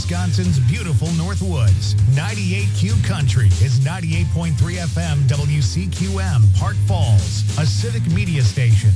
Wisconsin's beautiful Northwoods. 98Q Country is 98.3 FM WCQM, Park Falls, a civic media station.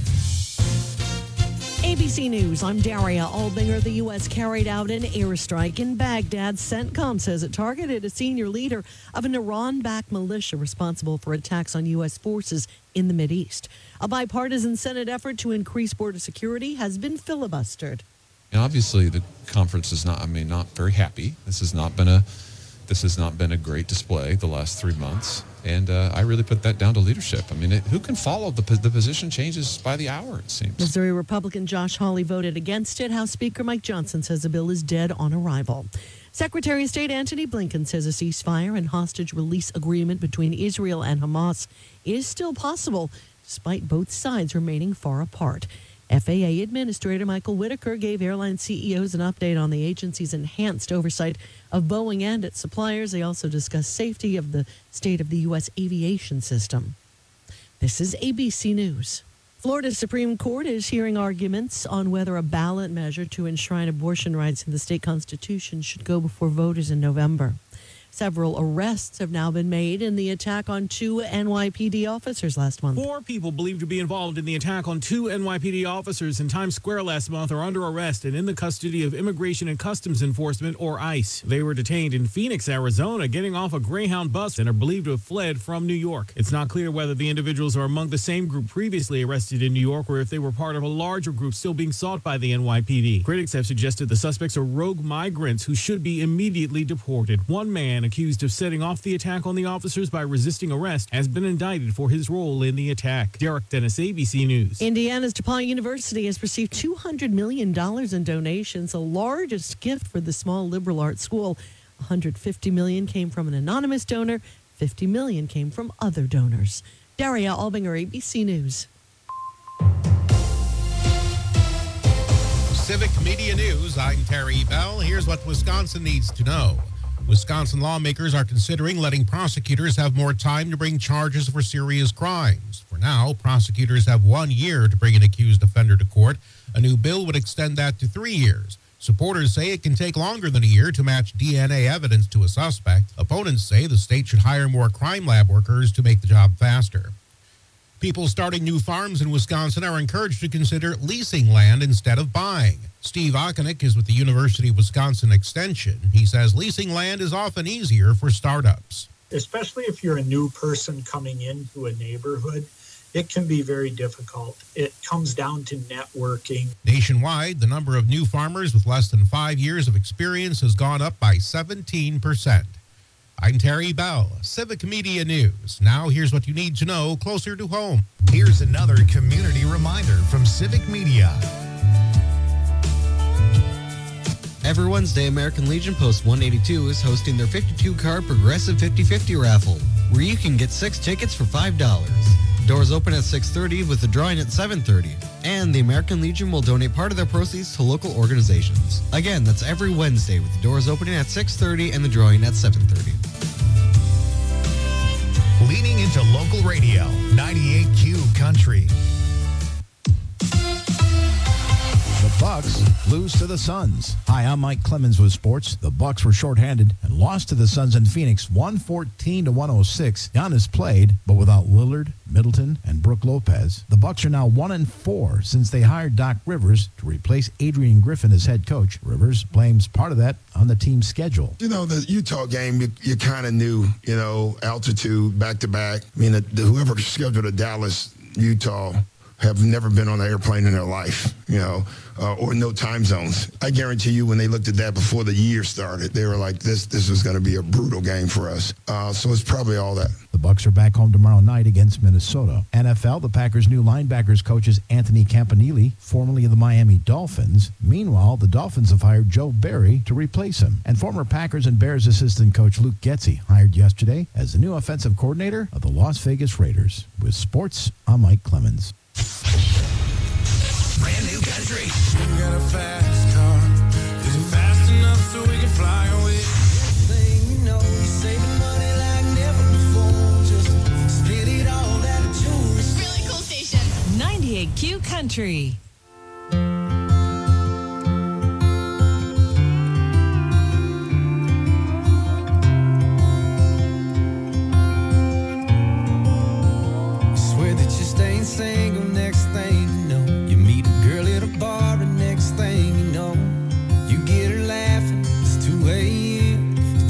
ABC News, I'm Daria Albinger. The U.S. carried out an airstrike in Baghdad. CENTCOM says it targeted a senior leader of an Iran-backed militia responsible for attacks on U.S. forces in the Mideast. A bipartisan Senate effort to increase border security has been filibustered. And obviously, the conference is not very happy. This has not been a great display the last 3 months. And I really put that down to leadership. I mean, who can follow the position changes by the hour, it seems. Missouri Republican Josh Hawley voted against it. House Speaker Mike Johnson says the bill is dead on arrival. Secretary of State Antony Blinken says a ceasefire and hostage release agreement between Israel and Hamas is still possible, despite both sides remaining far apart. FAA Administrator Michael Whitaker gave airline CEOs an update on the agency's enhanced oversight of Boeing and its suppliers. They also discussed safety of the state of the U.S. aviation system. This is ABC News. Florida Supreme Court is hearing arguments on whether a ballot measure to enshrine abortion rights in the state constitution should go before voters in November. Several arrests have now been made in the attack on 2 NYPD officers last month. 4 people believed to be involved in the attack on 2 NYPD officers in Times Square last month are under arrest and in the custody of Immigration and Customs Enforcement, or ICE. They were detained in Phoenix, Arizona, getting off a Greyhound bus and are believed to have fled from New York. It's not clear whether the individuals are among the same group previously arrested in New York or if they were part of a larger group still being sought by the NYPD. Critics have suggested the suspects are rogue migrants who should be immediately deported. One man accused of setting off the attack on the officers by resisting arrest has been indicted for his role in the attack. Derek Dennis, ABC News. Indiana's DePaul University has received $200 million in donations, the largest gift for the small liberal arts school. $150 million came from an anonymous donor. $50 million came from other donors. Daria Albinger, ABC News. Civic Media News, I'm Terry Bell. Here's what Wisconsin needs to know. Wisconsin lawmakers are considering letting prosecutors have more time to bring charges for serious crimes. For now, prosecutors have 1 year to bring an accused offender to court. A new bill would extend that to 3 years. Supporters say it can take longer than a year to match DNA evidence to a suspect. Opponents say the state should hire more crime lab workers to make the job faster. People starting new farms in Wisconsin are encouraged to consider leasing land instead of buying. Steve Okonik is with the University of Wisconsin Extension. He says leasing land is often easier for startups. Especially if you're a new person coming into a neighborhood, it can be very difficult. It comes down to networking. Nationwide, the number of new farmers with less than 5 years of experience has gone up by 17%. I'm Terry Bell, Civic Media News. Now here's what you need to know closer to home. Here's another community reminder from Civic Media. Every Wednesday, American Legion Post 182 is hosting their 52-card Progressive 50/50 raffle, where you can get 6 tickets for $5. Doors open at 6:30 with the drawing at 7:30. And the American Legion will donate part of their proceeds to local organizations. Again, that's every Wednesday with the doors opening at 6:30 and the drawing at 7:30. Leaning into local radio, 98Q Country. The Bucks lose to the Suns. Hi, I'm Mike Clemens with sports. The Bucks were shorthanded and lost to the Suns in Phoenix 114-106. Giannis played, but without Lillard, Middleton, and Brook Lopez. The Bucks are now 1-4 since they hired Doc Rivers to replace Adrian Griffin as head coach. Rivers blames part of that on the team's schedule. You know, the Utah game, you kind of knew, altitude, back-to-back. I mean, whoever scheduled a Dallas, Utah, have never been on an airplane in their life, or no time zones. I guarantee you when they looked at that before the year started, they were like, this is going to be a brutal game for us. So it's probably all that. The Bucks are back home tomorrow night against Minnesota. NFL, the Packers' new linebackers coach is Anthony Campanile, formerly of the Miami Dolphins. Meanwhile, the Dolphins have hired Joe Barry to replace him. And former Packers and Bears assistant coach Luke Getsy hired yesterday as the new offensive coordinator of the Las Vegas Raiders. With sports, I'm Mike Clemens. Brand new country. We got a fast car. Is it fast enough so we can fly away? Thing you're saving money like never before. Just spit it all out of juice. Really cool station. 98Q Country.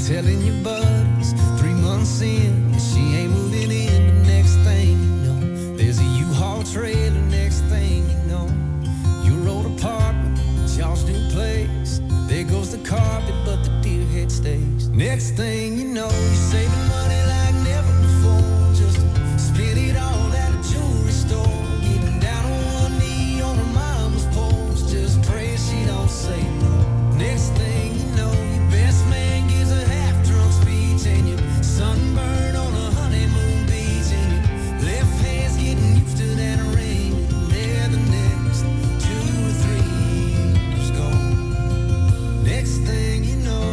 telling your buddies 3 months in, she ain't moving in. The next thing you know, there's a U-Haul trailer. Next thing you know, your old apartment, it's y'all's new place. There goes the carpet, but the deer head stays. Next thing you know, you're saving money like never before. Just spend it all at a jewelry store. Getting down on one knee on her mama's porch. Just pray she don't say no. Next thing you know, your best man gives a half-drunk speech, and you're sunburned on a honeymoon beach, and your left hand's getting used to that ring. And there the next 2 or 3 years go. Next thing you know,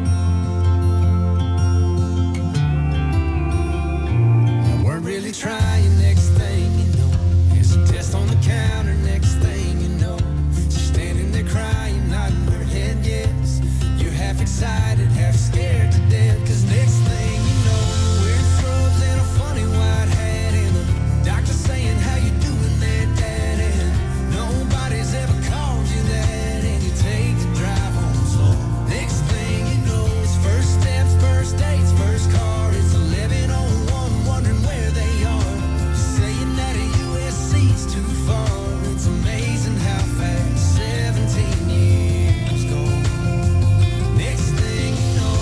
I weren't really trying. Next thing you know, there's a test on the counter. Next thing you know, she's standing there crying, nodding her head yes. You're half excited, half scared to death. Cause next thing you know, you're wearing scrubs and a funny white hat, and the doctor saying how you doing there, Dad, and nobody's ever called you that, and you take the drive home slow. Next thing you know, it's first steps, first dates, first car. It's 11:01, wondering where they are. Saying that a USC's too far. It's amazing how fast 17 years go. Next thing you know,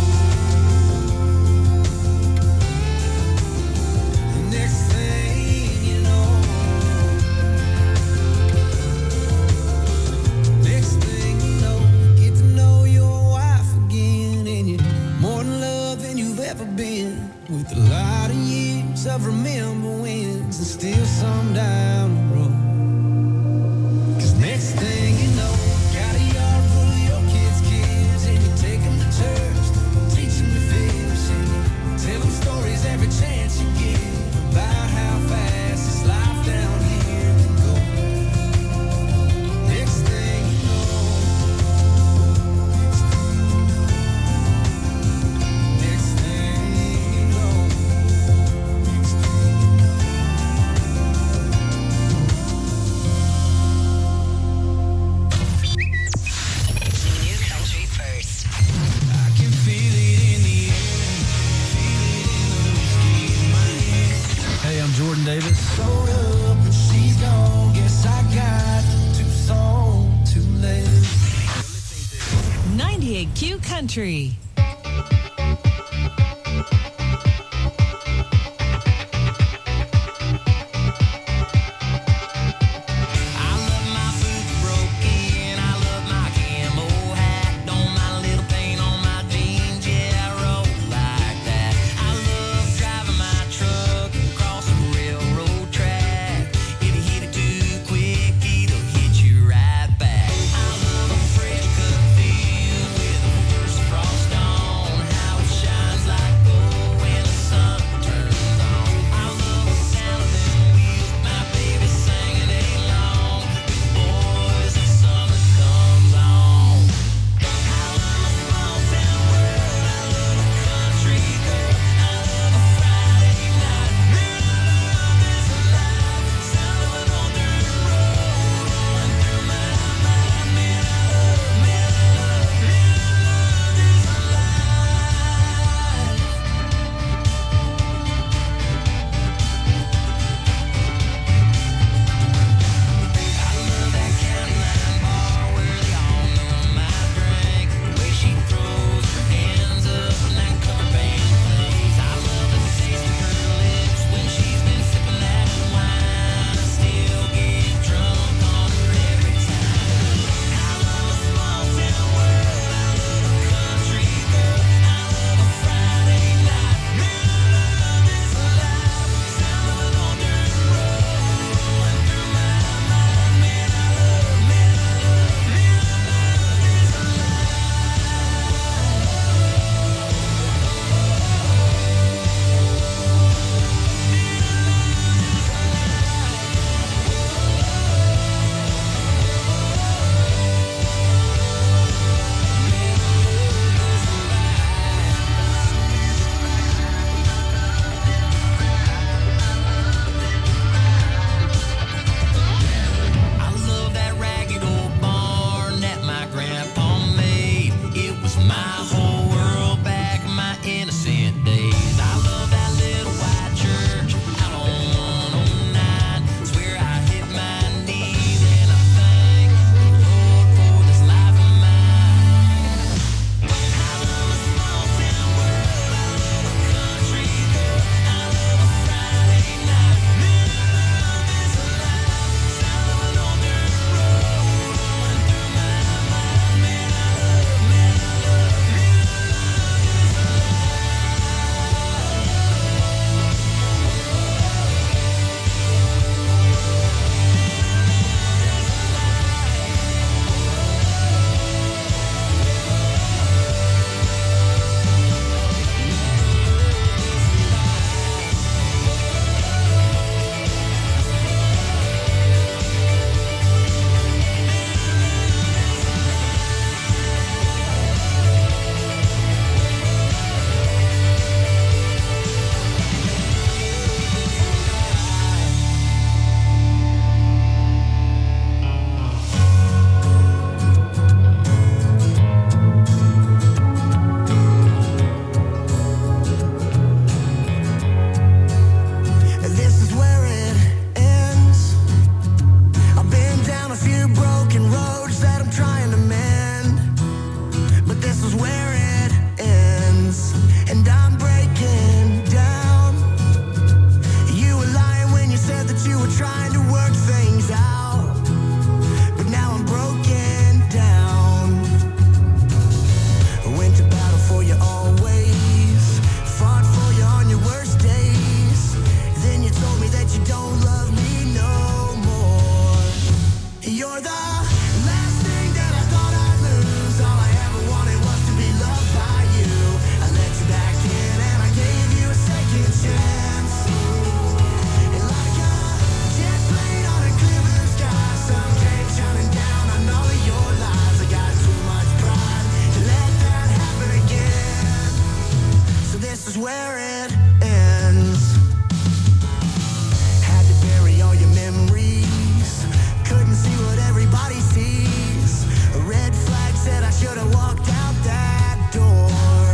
next thing you know, next thing you know, you get to know your wife again, and you're more in love than you've ever been. With a lot of years of remember wins, and still some down the road. Cause next thing you know, got a yard full of your kids, and you take them to church, teach them to fish, and you tell them stories every chance you get about how fast this life down here can go. Next thing you know, next thing you know, next thing you New country first. I can feel it in the air, feel it in the whiskey in my hand. Hey, I'm Jordan Davis. Showed up and she's gone. Guess I got too soon, too late. 98Q Country. I love my boots broken. I love my camo hat. Don't mind a little paint on my jeans. Yeah, I roll like that. I love driving my truck across a railroad track. If you hit it too quick, it'll hit you right back. I love a fresh cut field with a first frost on. How and I'm breaking down. You were lying when you said that you were trying to work things out, but now I'm broken down. I went to battle for you always, fought for you on your worst days. Then you told me that you don't love me no more. You're the last thing that I thought I'd lose. All I ever wanted was to be loved by you. I let you back in and I gave you a second chance. And like a jet plane on a clear blue sky, sun came shining down on all of your lies. I got too much pride to let that happen again. So this is where it ends. Had to bury all your memories, couldn't see what everybody sees. A red flag said I should have walked out that door.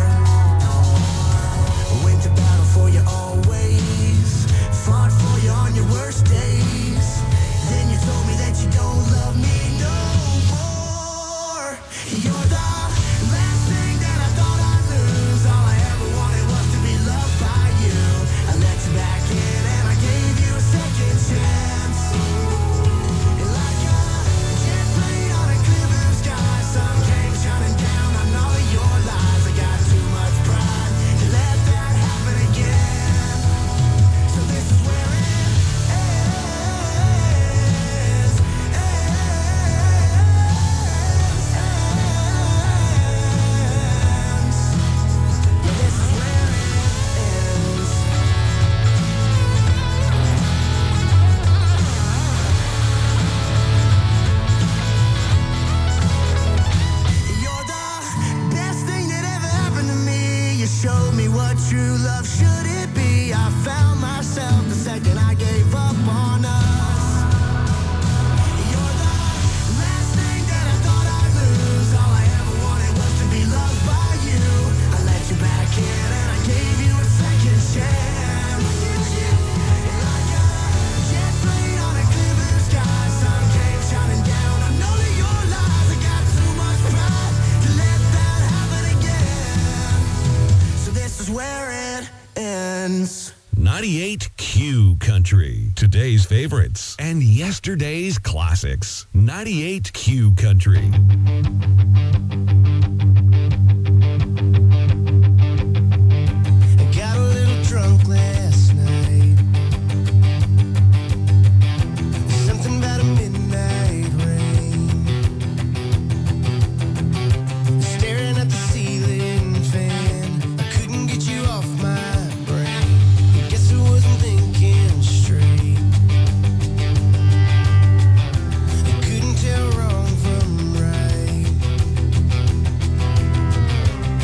Went to battle for you always, fought for you on your worst days. Then you told me that you don't love me no more. You're the last thing that I thought I'd lose. All I ever wanted was to be loved by you. I let you back in and I gave you a second chance. And like a jet plane on a clear blue sky, sun came shining down on all of your lies. I got too much pride to let that happen again. So this is where it ends. Yeah, this is where it ends. You're the best thing that ever happened to me. You showed me what true love should it be. I found myself the second I gave up on us. You're the last thing that I thought I'd lose. All I ever wanted was to be loved by you. I let you back in and I gave you a second chance. Like a jet plane on a clear blue sky, sun came shining down on all of your lies. I got too much pride to let that happen again. So this is where it ends. 98 Q Country. Today's favorites and yesterday's classics. 98 Q Country. I got a little drunk last night. Something about a midnight rain. Staring at the ceiling fan, I couldn't get you off my brain. Guess I wasn't thinking straight. I couldn't tell wrong from right.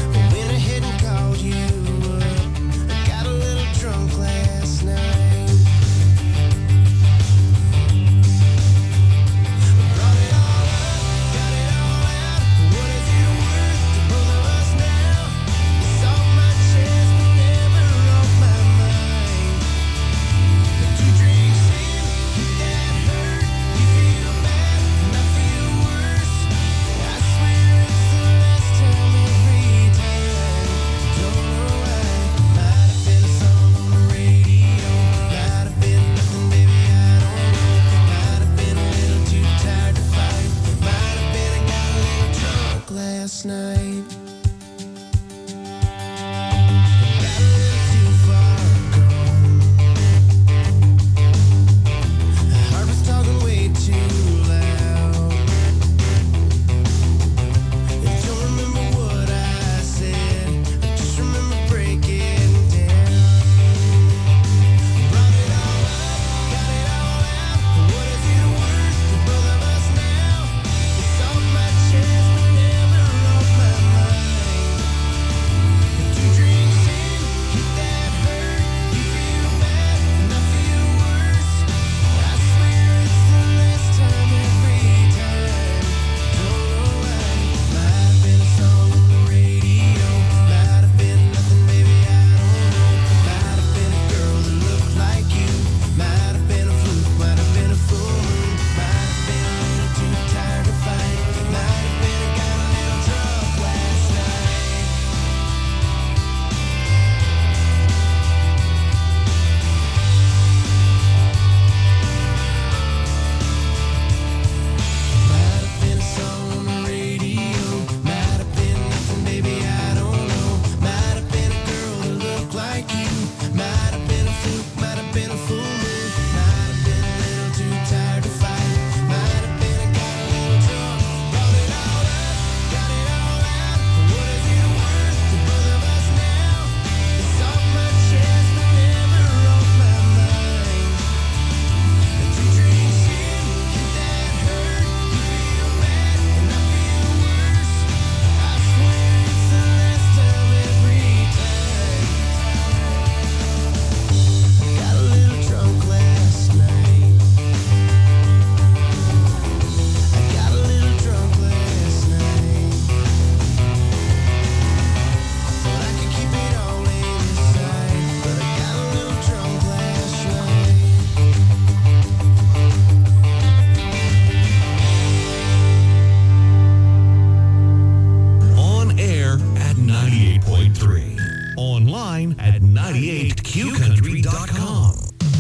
online at 98qcountry.com.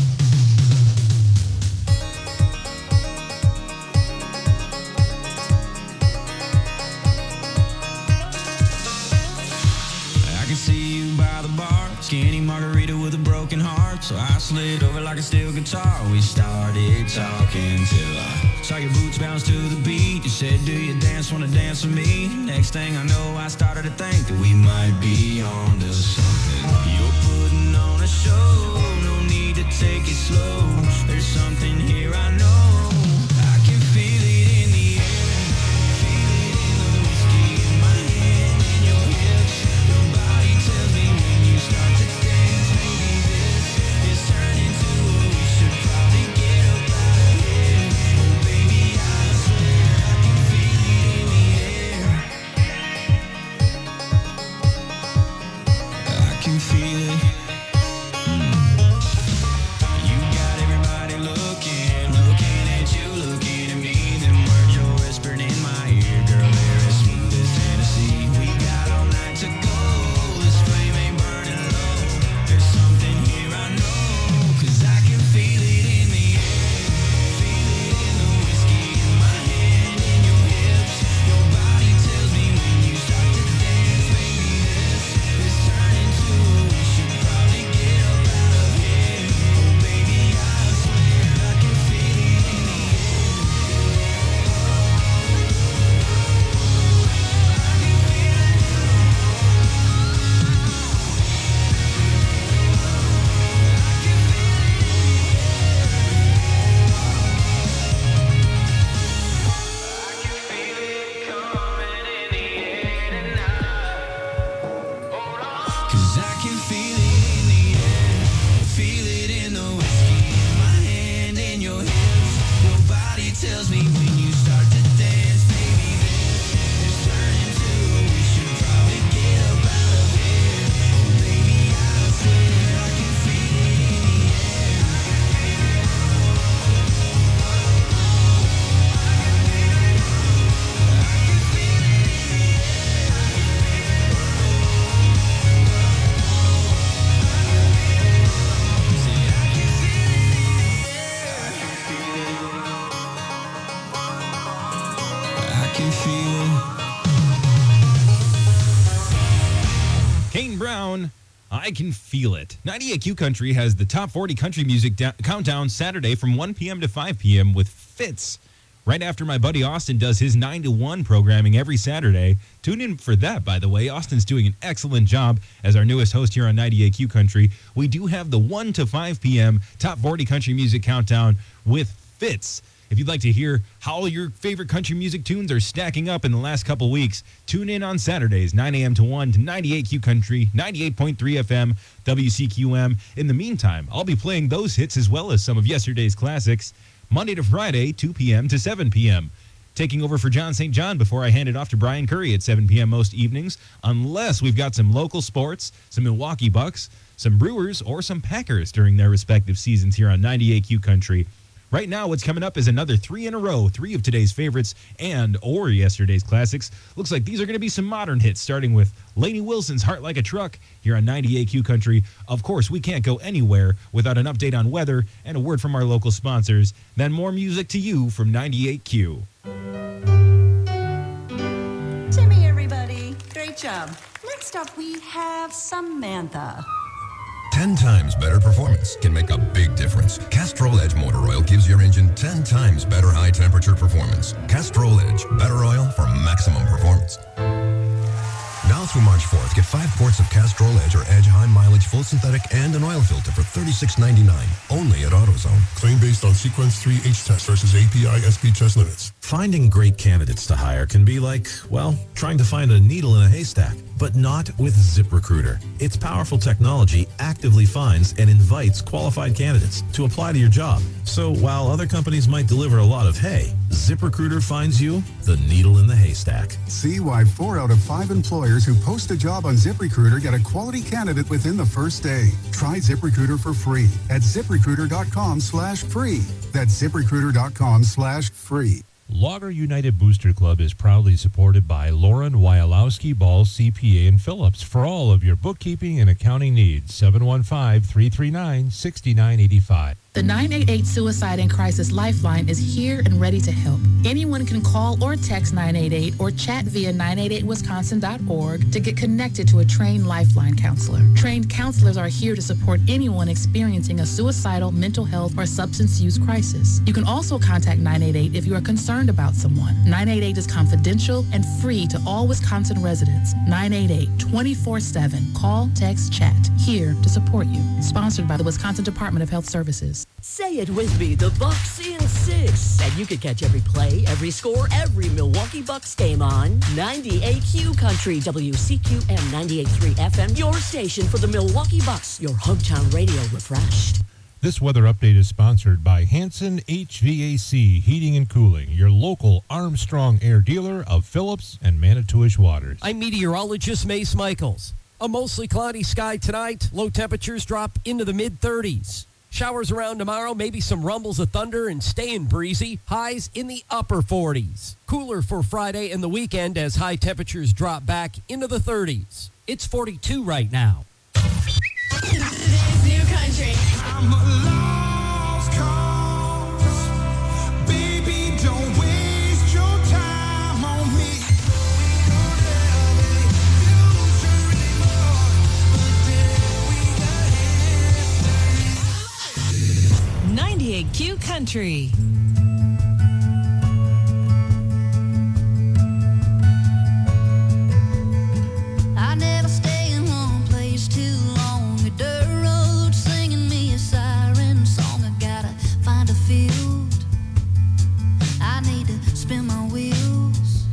I can see you by the bar, skinny margarita with a broken heart. So I slid over like a steel guitar. We started talking till I saw your boots bounce to the beat. You said, do you wanna dance with me? Next thing I know, I started to think that we might be on to something. You're putting on a show, no need to take it slow. There's something here I know. I can feel it in the air, feel it in the whiskey in my hand, in your hips. Your body tells me when you start to dance, maybe this is turning to what we should probably get up out of here. Oh baby, I swear I can feel it in the air. I can feel it. You got everybody looking at you, looking at me. Them words you're whispering in my ear, girl, they're as smooth as Tennessee. We got all night to go, this flame ain't burning low. There's something here I know, 'cause I can feel it in the air. Feel it in the whiskey in my hand, in your hips. Your body tells me when you start to dance, baby, this is turning to what we should probably get up out of here. Oh baby, I swear I can feel it in the air. Cause I can feel it in the air, feel it in the whiskey in my hand, in your hips. Your body tells me when you start to dance, baby, this is turning to what we should probably get up out of here. Oh baby, I swear I can feel it in the air. I can feel it. Kane Brown, I Can Feel It. 98Q Country has the top 40 country music countdown Saturday from 1 p.m. to 5 p.m. with Fitz. Right after my buddy Austin does his 9 to 1 programming every Saturday. Tune in for that, by the way. Austin's doing an excellent job as our newest host here on 98Q Country. We do have the 1 to 5 p.m. top 40 country music countdown with Fitz. If you'd like to hear how your favorite country music tunes are stacking up in the last couple weeks, tune in on Saturdays, 9 a.m. to 1 to 98Q Country, 98.3 FM, WCQM. In the meantime, I'll be playing those hits as well as some of yesterday's classics, Monday to Friday, 2 p.m. to 7 p.m. Taking over for John St. John before I hand it off to Brian Curry at 7 p.m. most evenings, unless we've got some local sports, some Milwaukee Bucks, some Brewers, or some Packers during their respective seasons here on 98Q Country. Right now, what's coming up is another 3 in a row, 3 of today's favorites or yesterday's classics. Looks like these are going to be some modern hits, starting with Lainey Wilson's Heart Like a Truck here on 98Q Country. Of course, we can't go anywhere without an update on weather and a word from our local sponsors. Then more music to you from 98Q. Timmy, everybody. Great job. Next up, we have Samantha. 10 times better performance can make a big difference. Castrol Edge Motor Oil gives your engine 10 times better high-temperature performance. Castrol Edge, better oil for maximum performance. Now through March 4th, get 5 quarts of Castrol Edge or Edge High Mileage Full Synthetic and an oil filter for $36.99. Only at AutoZone. Claim based on Sequence 3H test versus API SP test limits. Finding great candidates to hire can be like, well, trying to find a needle in a haystack, but not with ZipRecruiter. Its powerful technology actively finds and invites qualified candidates to apply to your job. So while other companies might deliver a lot of hay, ZipRecruiter finds you the needle in the haystack. See why 4 out of 5 employers who post a job on ZipRecruiter get a quality candidate within the first day. Try ZipRecruiter for free at ZipRecruiter.com/free. That's ZipRecruiter.com/free. Logger United Booster Club is proudly supported by Lauren Wyalowski Ball CPA in Phillips for all of your bookkeeping and accounting needs. 715-339-6985. The 988 Suicide and Crisis Lifeline is here and ready to help. Anyone can call or text 988 or chat via 988wisconsin.org to get connected to a trained Lifeline counselor. Trained counselors are here to support anyone experiencing a suicidal, mental health, or substance use crisis. You can also contact 988 if you are concerned about someone. 988 is confidential and free to all Wisconsin residents. 988 24/7. Call, text, chat. Here to support you. Sponsored by the Wisconsin Department of Health Services. Say it with me, the Bucks in 6. And you can catch every play, every score, every Milwaukee Bucks game on 98Q Country, WCQM 98.3 FM, your station for the Milwaukee Bucks, your hometown radio refreshed. This weather update is sponsored by Hanson HVAC Heating and Cooling, your local Armstrong Air dealer of Phillips and Manitowish Waters. I'm meteorologist Mace Michaels. A mostly cloudy sky tonight. Low temperatures drop into the mid-30s. Showers around tomorrow, maybe some rumbles of thunder and staying breezy. Highs in the upper 40s. Cooler for Friday and the weekend as high temperatures drop back into the 30s. It's 42 right now. Today's new country. I'm a lost cause. Baby, don't waste your time on me. 98Q Country. I never stay in one place too long. A dirt road singing me a siren song. I gotta find a field. I need to spin my wheels.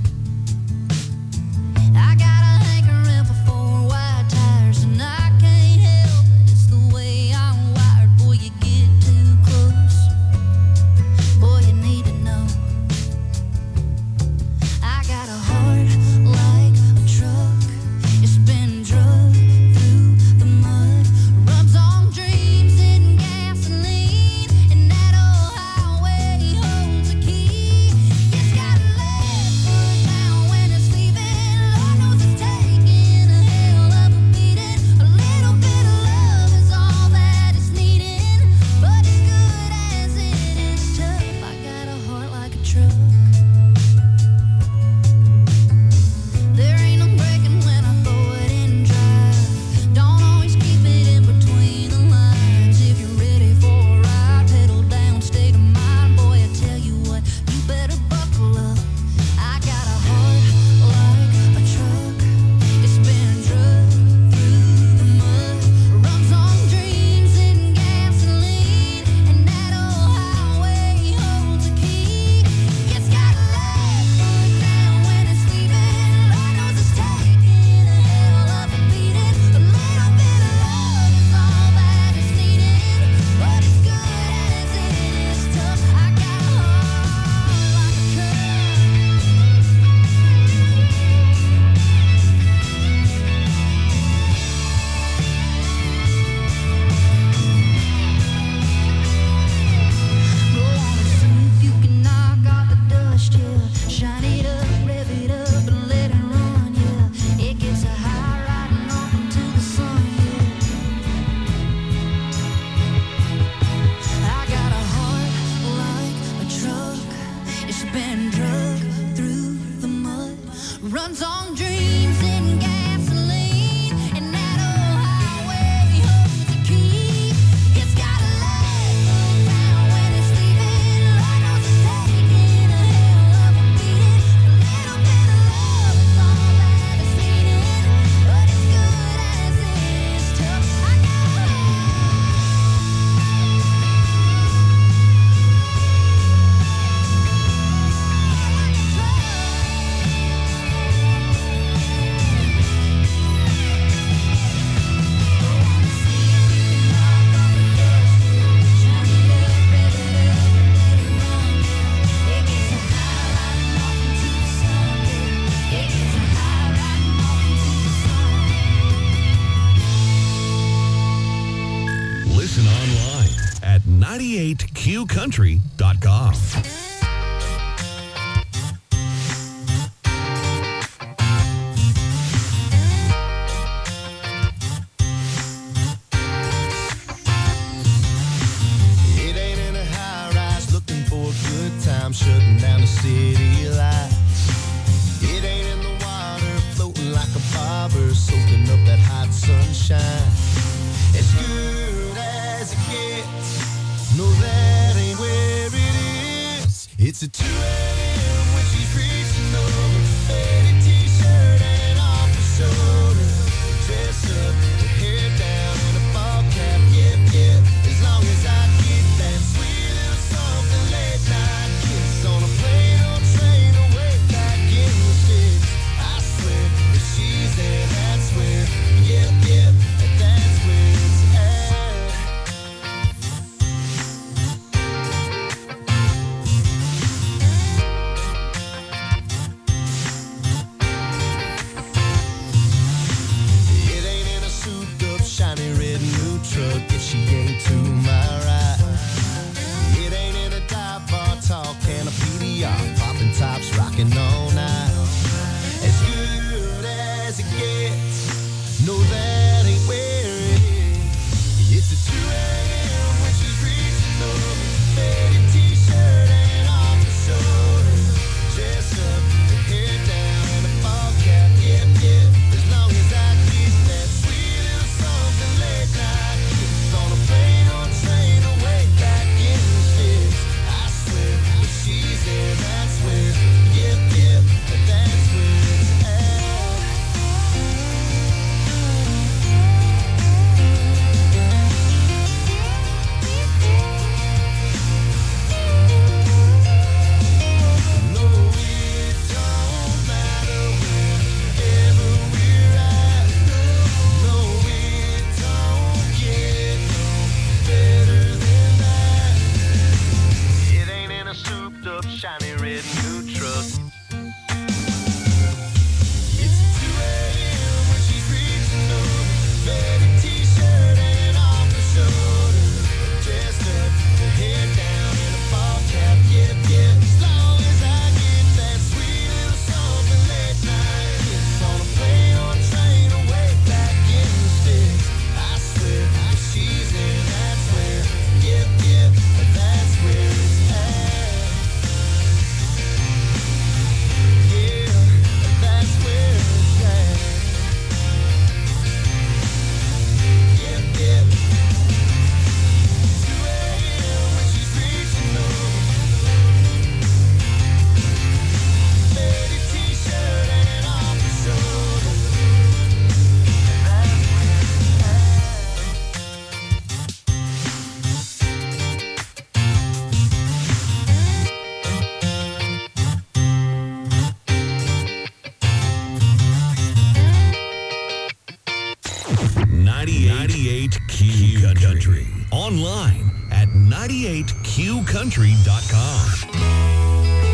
I got a hankering for 4 wide tires, and I can't help it. It's the way I'm wired. Boy, you get too close. Boy, you need to know. I got a heart like a truck. It's been drugged through the mud. Rubs on dreams and gasoline. And that old highway holds a key. It's got a left foot down when it's leaving. Lord knows it's taking a hell of a beating. A little bit of love is all that it's needing. But as good as it is tough, I got a heart like a truck. There ain't no breaking when I throw it in drive. Don't always keep it in between the lines. If you're ready for a ride, pedal down, state of mind. Boy, I tell you what, you better buckle up. I got a heart like a truck. It's been drugged through the mud. Runs on dreams and gasoline. And that old highway holds a key. It's got a left foot down when it's leaving. Lord knows it's taking a hell of a beating. A little bit of love is all that is needed. But as good as it is tough, I got a heart like a truck. Go on and see if you can knock off the dust, yeah. Shine it up, rev it up, and let it run, yeah. It gets a high riding off into the sun, yeah. I got a heart like a truck. It's been drugged through the mud. Runs on dreams and gasoline. And that old highway holds a key. It's got a left foot down when it's leaving. Lord knows it's taking a hell of a beating. A little bit of love is all that is needed. But as good as it is tough, I got a Listen online at 98qcountry.com. It's a 2 a.m. when she's reaching over. Faded t-shirt and off her shoulder. Dress up, with hair down and a ball cap. Yep, yep. As long as I get that sweet little something late night kiss on a plane or train away back in the sticks. I swear, if she's there, that's where. Yep, yep. That's where it's at. It ain't in a souped-up, shiny red new truck if she ain't to my right. It ain't in a dive bar talking a PDR, popping tops, rocking all night. As good as it gets, no, that ain't where it is. It's a 2 a.m. when she's reaching over. Faded t-shirt and off her shoulder. Dress up, with hair down and a ball cap. Yep, yep. As long as I get that sweet little something late night kiss on a plane or train away back in the sticks. I swear, if she's there, that's where. Yep, yep. That's where it's at. No, it don't matter wherever we're at. No, it don't get no better than that. It ain't in a souped-up, shiny red new truck. It's 2 a.m. when she's reaching over. Faded t-shirt and off her shoulder. Dressed up, her hair down and a ball cap. Yep, yep. As long as I get that sweet little something late night kiss on a plane or train away back in the sticks. I swear, if she's there, that's where. Yep, yep. That's where it's at. Yeah, that's where it's at. Yep, yep. 2 a.m. when she's reaching over. Faded t-shirt and off her shoulder. That's where it's at. 98 Q Country. Online at 98qcountry.com.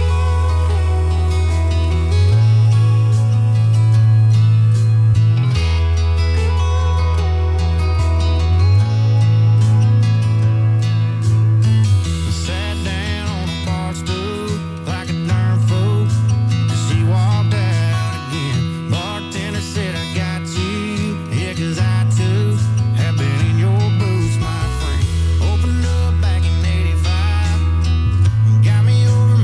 Sat down on a bar stool like a darn fool. She walked out again. Bartender said, I got you. Yeah, 'cause I too have been in your boots, my friend. Opened up back in 85. Got me over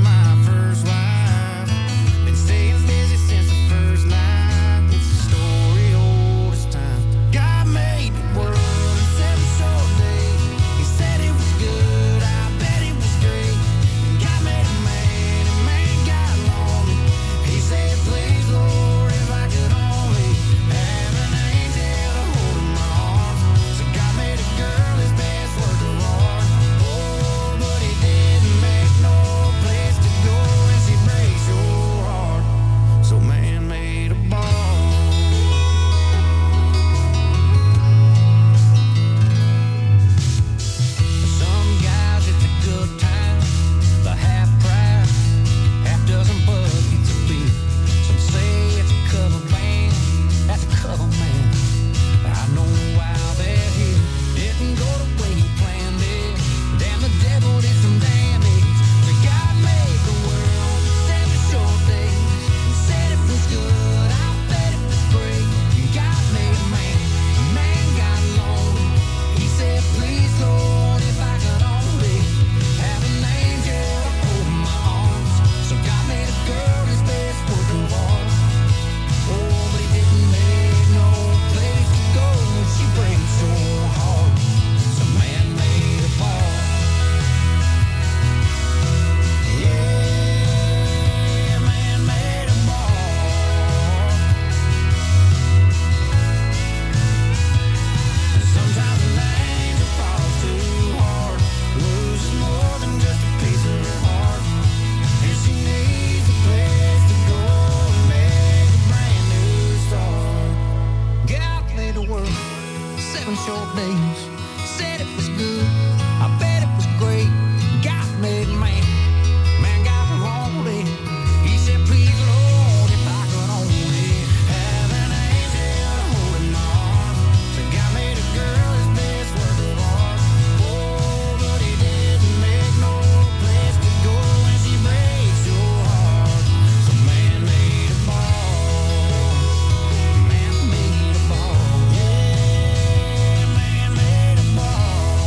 7 short days. Said it was good, I bet it was great. God made man, man got lonely. He said, please Lord, if I could only have an angel to hold in my arms. So God made a girl his best work of art. Oh, but he didn't make no place to go when she breaks your heart. So man made a ball, man made a ball, yeah, man made a ball.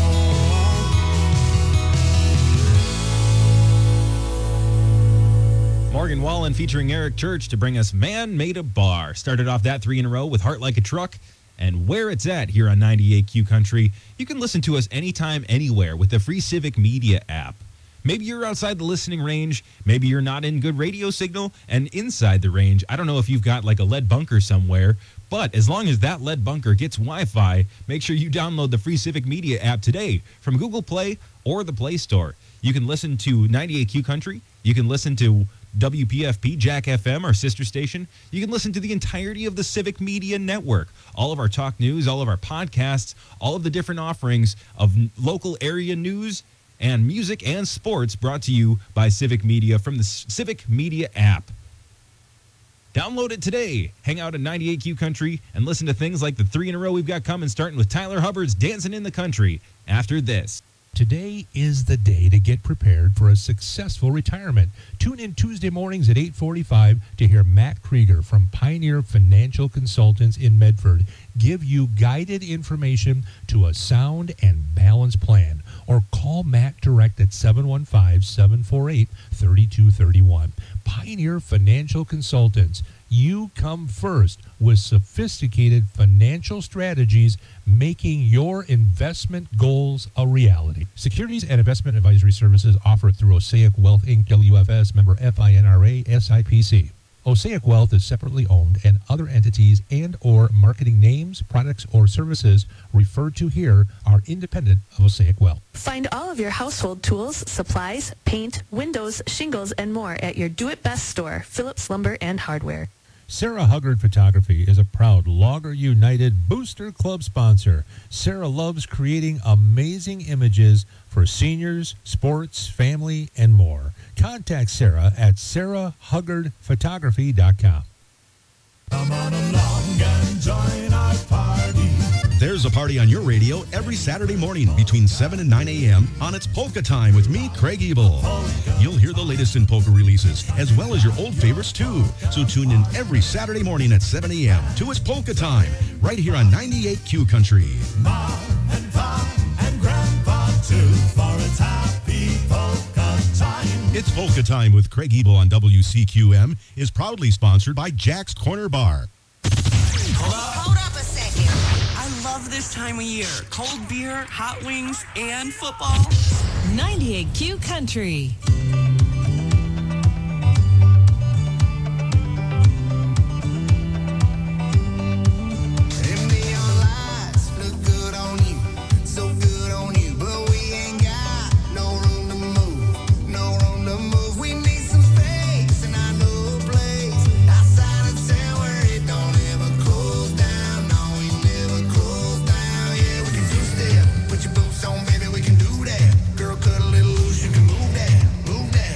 Morgan Wallen featuring Eric Church to bring us Man Made a Bar. Started off that 3 in a row with Heart Like a Truck and Where It's At here on 98Q Country. You can listen to us anytime, anywhere with the free Civic Media app. Maybe you're outside the listening range. Maybe you're not in good radio signal and inside the range. I don't know if you've got like a lead bunker somewhere, but as long as that lead bunker gets Wi-Fi, make sure you download the free Civic Media app today from Google Play or the Play Store. You can listen to 98Q Country. You can listen to WPFP, Jack FM, our sister station. You can listen to the entirety of the Civic Media Network. All of our talk news, all of our podcasts, all of the different offerings of local area news and music and sports brought to you by Civic Media from the Civic Media app. Download it today. Hang out at 98Q Country and listen to things like the 3 in a row we've got coming, starting with Tyler Hubbard's Dancing in the Country after this. Today is the day to get prepared for a successful retirement. Tune in Tuesday mornings at 8:45 to hear Matt Krieger from Pioneer Financial Consultants in Medford give you guided information to a sound and balanced plan. Or call Matt direct at 715-748-3231. Pioneer Financial Consultants. You come first with sophisticated financial strategies, making your investment goals a reality. Securities and investment advisory services offered through Osaic Wealth Inc., WFS, member FINRA, SIPC. Osaic Wealth is separately owned, and other entities and or marketing names, products, or services referred to here are independent of Osaic Wealth. Find all of your household tools, supplies, paint, windows, shingles, and more at your Do It Best store, Phillips Lumber and Hardware. Sarah Huggard Photography is a proud Logger United Booster Club sponsor. Sarah loves creating amazing images for seniors, sports, family, and more. Contact Sarah at sarahhuggardphotography.com. Come on along and join our party. There's a party on your radio every Saturday morning between 7 and 9 a.m. on It's Polka Time with me, Craig Ebel. You'll hear the latest in polka releases, as well as your old favorites, too. So tune in every Saturday morning at 7 a.m. to It's Polka Time, right here on 98Q Country. Mom and Pop and Grandpa, too, for it's happy polka time. It's Polka Time with Craig Ebel on WCQM is proudly sponsored by Jack's Corner Bar. Hold up a second. I love this time of year. Cold beer, hot wings, and football. 98Q Country. Put your boots on, baby, we can do that. Girl, cut a little loose, you can move that, move that.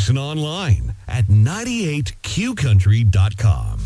Listen online at 98qcountry.com.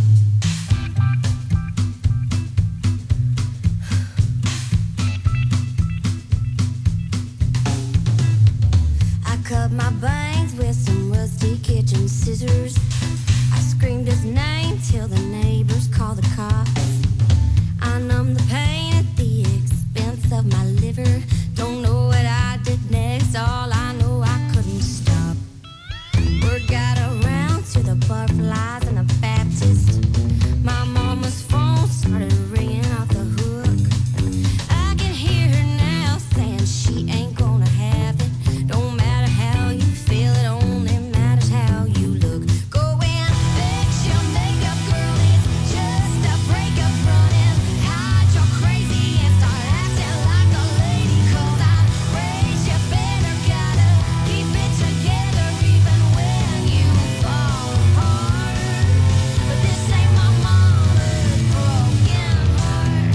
I cut my bangs with some rusty kitchen scissors. I screamed his name till the neighbors called the cops. I numbed the pain at the expense of my liver. Don't know what I did next, all I know I couldn't stop. Word got around to the butterflies and the Baptist. My mama's phone started ringing off the hook. I can hear her now saying she ain't gonna have it. Don't matter how you feel, it only matters how you look. Go and fix your makeup, girl, it's just a breakup running. Hide your crazy and start acting like a lady. 'Cause I raised you better, gotta keep it together even when you fall apart. But this ain't my mama's broken heart.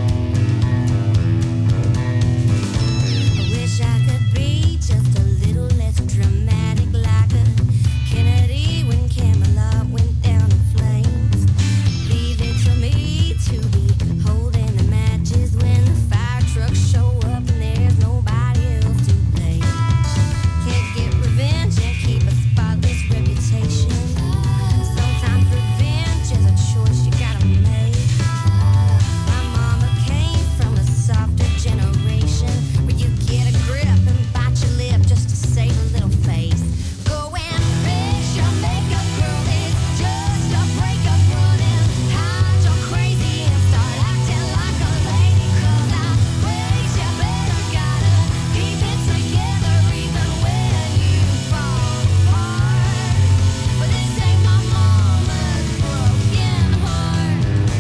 I wish I could be just a little less dramatic, like a Kennedy when Camelot went down in flames. Leave it to me to be holding the matches when the fire trucks show up and there's nobody else to blame. Can't get revenge and keep a spotless reputation. Sometimes revenge is a choice you gotta make. My mama came from a softer generation where you get a grip and bite your lip just to save a little face. Go and fix your makeup, girl, it's just a breakup running. Hide your crazy and start acting like a lady. 'Cause I raised you better, gotta keep it together even when you fall apart. But this ain't my mama's broken heart.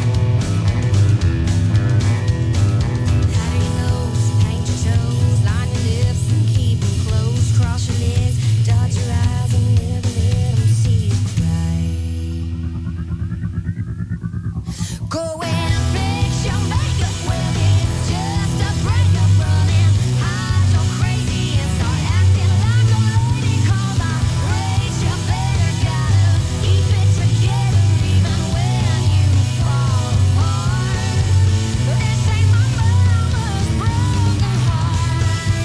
Powder your nose, paint your toes, line your lips and keep them closed. Cross your legs, dot your eyes and never let them see you cry. Go and fix your makeup, well, it's just a breakup running. Hide your crazy and start acting like a lady. 'Cause I raised you better, gotta keep it together even when you fall apart. But this ain't my mama's broken heart.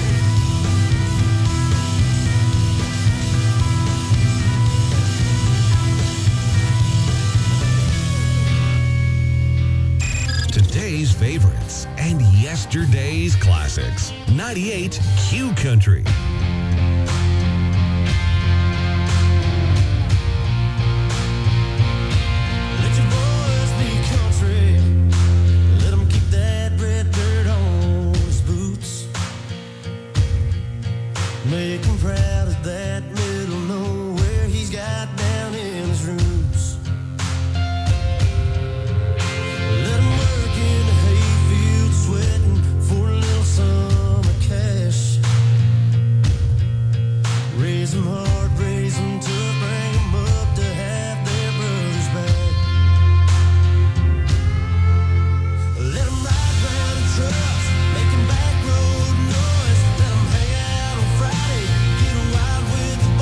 Today's favorites and yesterday's classics. 98Q Country. Let your boys be country. Let 'em keep that red dirt on his boots. Make him proud of that middle nowhere he's got down in his roots. Let him work in the hayfield, sweating for a little summer cash. Raise 'em hard, raise 'em tough, bring 'em up to have their brothers back. Let 'em ride round in trucks, making back road noise. Let 'em hang out on Friday, get wild with the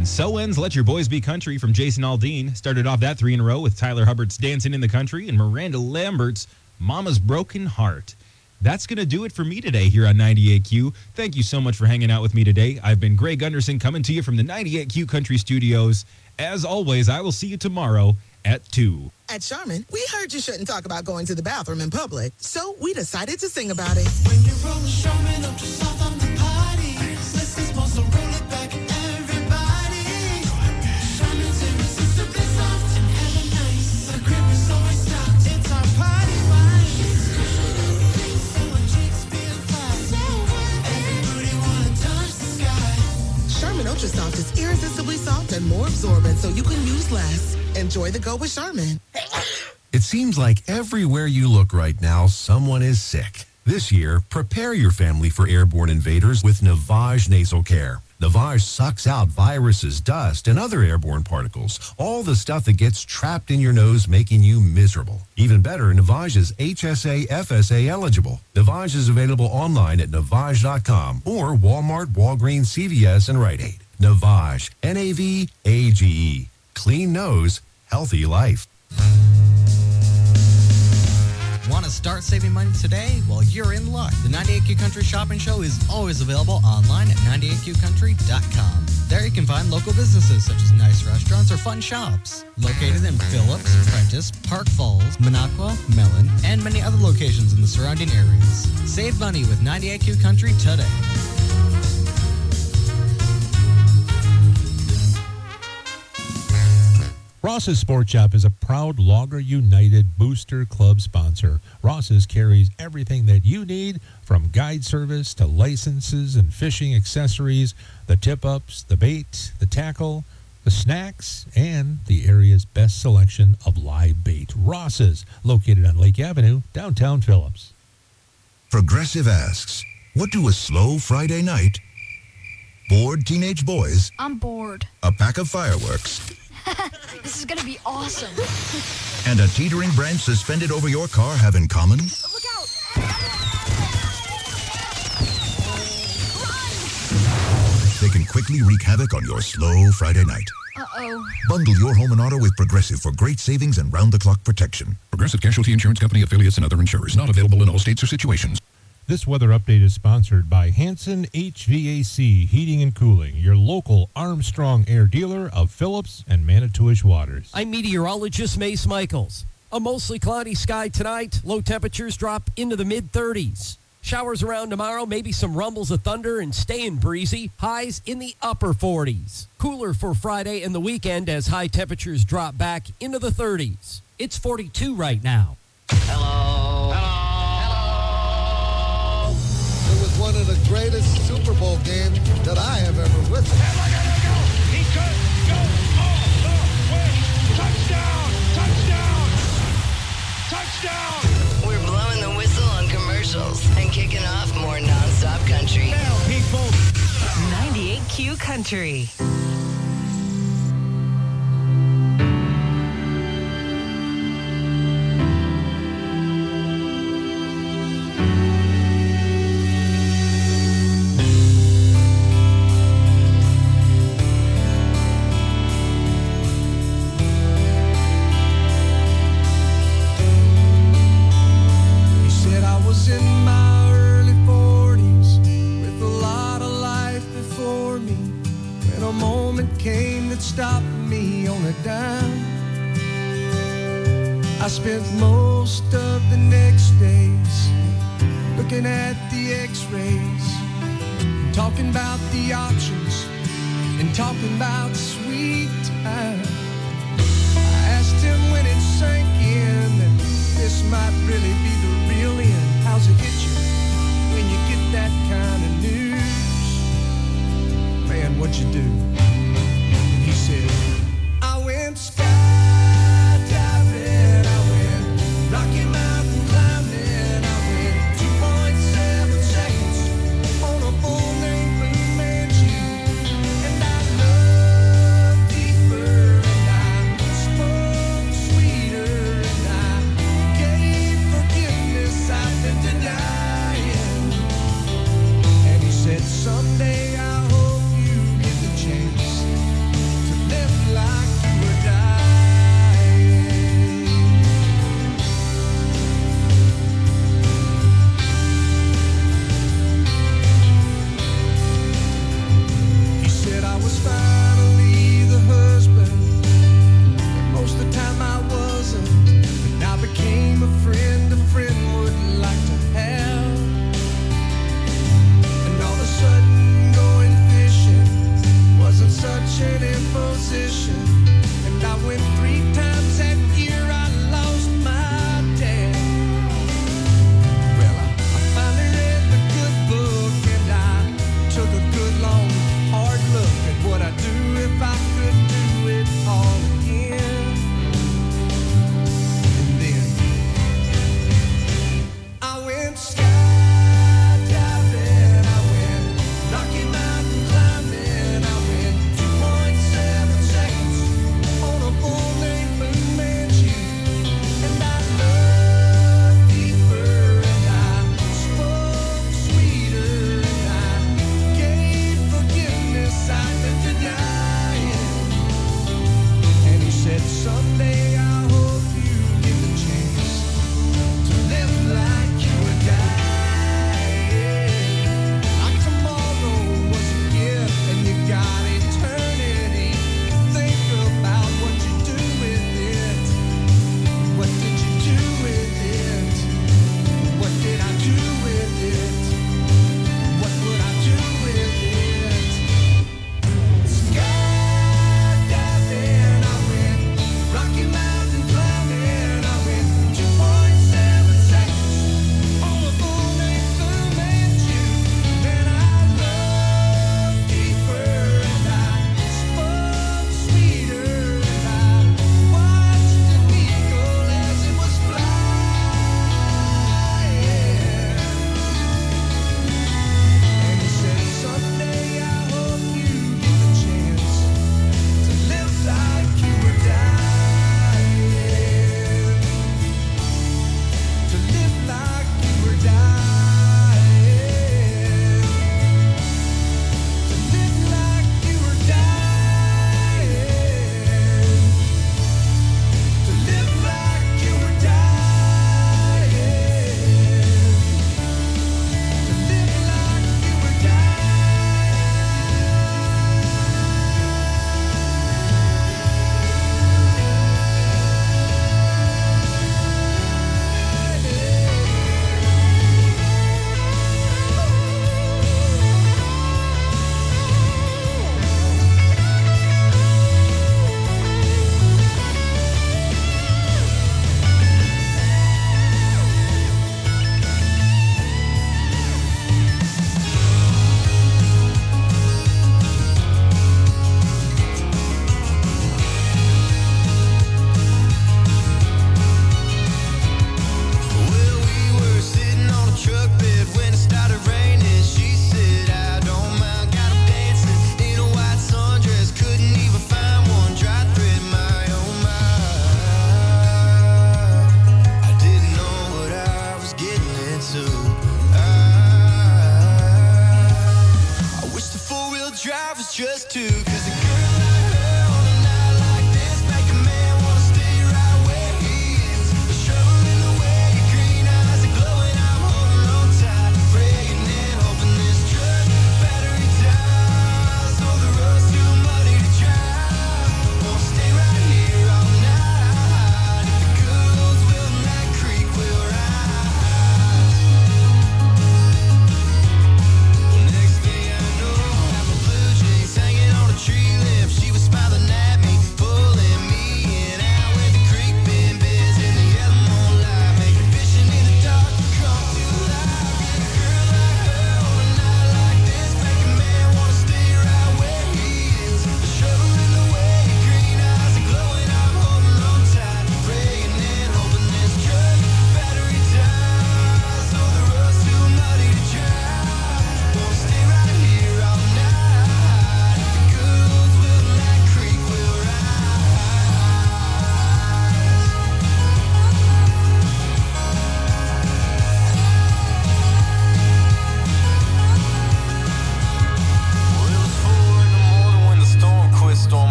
And so ends Let Your Boys Be Country from Jason Aldean. Started off that 3 in a row with Tyler Hubbard's Dancing in the Country and Miranda Lambert's Mama's Broken Heart. That's going to do it for me today here on 98Q. Thank you so much for hanging out with me today. I've been Greg Gunderson coming to you from the 98Q Country Studios. As always, I will see you tomorrow at 2. At Charmin, we heard you shouldn't talk about going to the bathroom in public, so we decided to sing about it. When you roll the Charmin up to soft on the party, listen's supposed to roll it back, everybody. Charmin's irresistibly soft and hella nice. The grip is always stopped. It's our party wine. So our cheeks feel fly. Everybody wanna touch the sky. Charmin Ultra Soft is irresistibly soft and more absorbent, so you can use less. Enjoy the go with Charmin. It seems like everywhere you look right now, someone is sick. This year, prepare your family for airborne invaders with Navage Nasal Care. Navage sucks out viruses, dust, and other airborne particles, all the stuff that gets trapped in your nose, making you miserable. Even better, Navage is HSA FSA eligible. Navage is available online at Navage.com or Walmart, Walgreens, CVS, and Rite Aid. Navage, Navage. Clean nose, healthy life. Want to start saving money today? Well, you're in luck. The 98Q Country Shopping Show is always available online at 98QCountry.com. There you can find local businesses such as nice restaurants or fun shops. Located in Phillips, Prentice, Park Falls, Minocqua, Mellon, and many other locations in the surrounding areas. Save money with 98Q Country today. Ross's Sport Shop is a proud Logger United Booster Club sponsor. Ross's carries everything that you need, from guide service to licenses and fishing accessories, the tip-ups, the bait, the tackle, the snacks, and the area's best selection of live bait. Ross's, located on Lake Avenue, downtown Phillips. Progressive asks, what do a slow Friday night, bored teenage boys, I'm bored. a pack of fireworks, This is gonna be awesome. and a teetering branch suspended over your car have in common? Look out! They can quickly wreak havoc on your slow Friday night. Uh-oh. Bundle your home and auto with Progressive for great savings and round-the-clock protection. Progressive Casualty Insurance Company, affiliates, and other insurers. Not available in all states or situations. This weather update is sponsored by Hanson HVAC Heating and Cooling, your local Armstrong Air dealer of Phillips and Manitowish Waters. I'm meteorologist Mace Michaels. A mostly cloudy sky tonight. Low temperatures drop into the mid-30s. Showers around tomorrow, maybe some rumbles of thunder and staying breezy. Highs in the upper 40s. Cooler for Friday and the weekend as high temperatures drop back into the 30s. It's 42 right now. It was one of the greatest Super Bowl games that I have ever witnessed. He could go all the way. Touchdown! Touchdown! Touchdown! We're blowing the whistle on commercials and kicking off more nonstop country. Now, people. 98Q Country. In my early 40s, with a lot of life before me, when a moment came that stopped me on a dime. I spent most of the next days looking at the x-rays, talking about the options and talking about sweet time. I asked him when it sank in that this might really be the real end. How's it hit you when you get that kind of news? Man, what'd you do? And he said, I went skydiving, I went Rocky Mountain climbing, I went 2.7 seconds on a bull named Blue Manchu. And I loved deeper, and I spoke sweeter, and I gave forgiveness.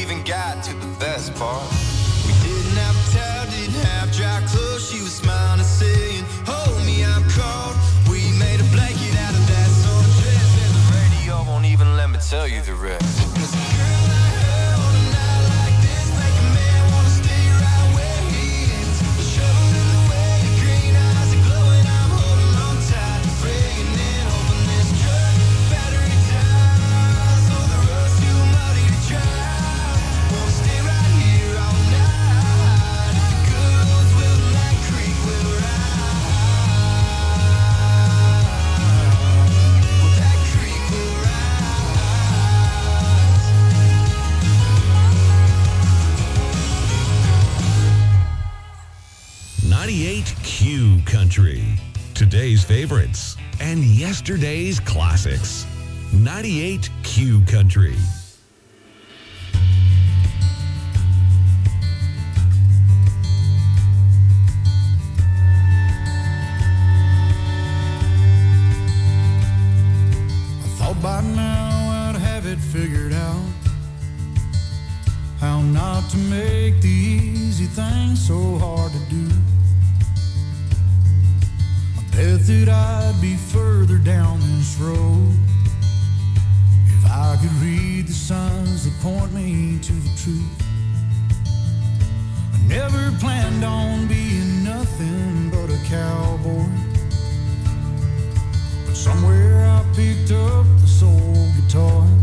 even got to the best part. We didn't have a towel, didn't have dry clothes. She was smiling and saying, hold me, I'm cold. We made a blanket out of that sundress, and the radio won't even let me tell you the rest. 'Cause a girl like her on a night like this make a man wanna stay right where he is. The shovel in the way, the green eyes are glowing. I'm holding on tight, praying and hoping this truck battery dies. Oh, the road's too muddy to drive. Wanna stay right here all night. If the good ones will, that creek will rise. Well, that creek will rise. 98 Q Country. Today's favorites and yesterday's classics. 98 Q Country. I thought by now I'd have it figured out how not to make the easy things so hard to do. I bet that I'd be further down this road if I could read the signs that point me to the truth. I never planned on being nothing but a cowboy, but somewhere I picked up the soul guitar.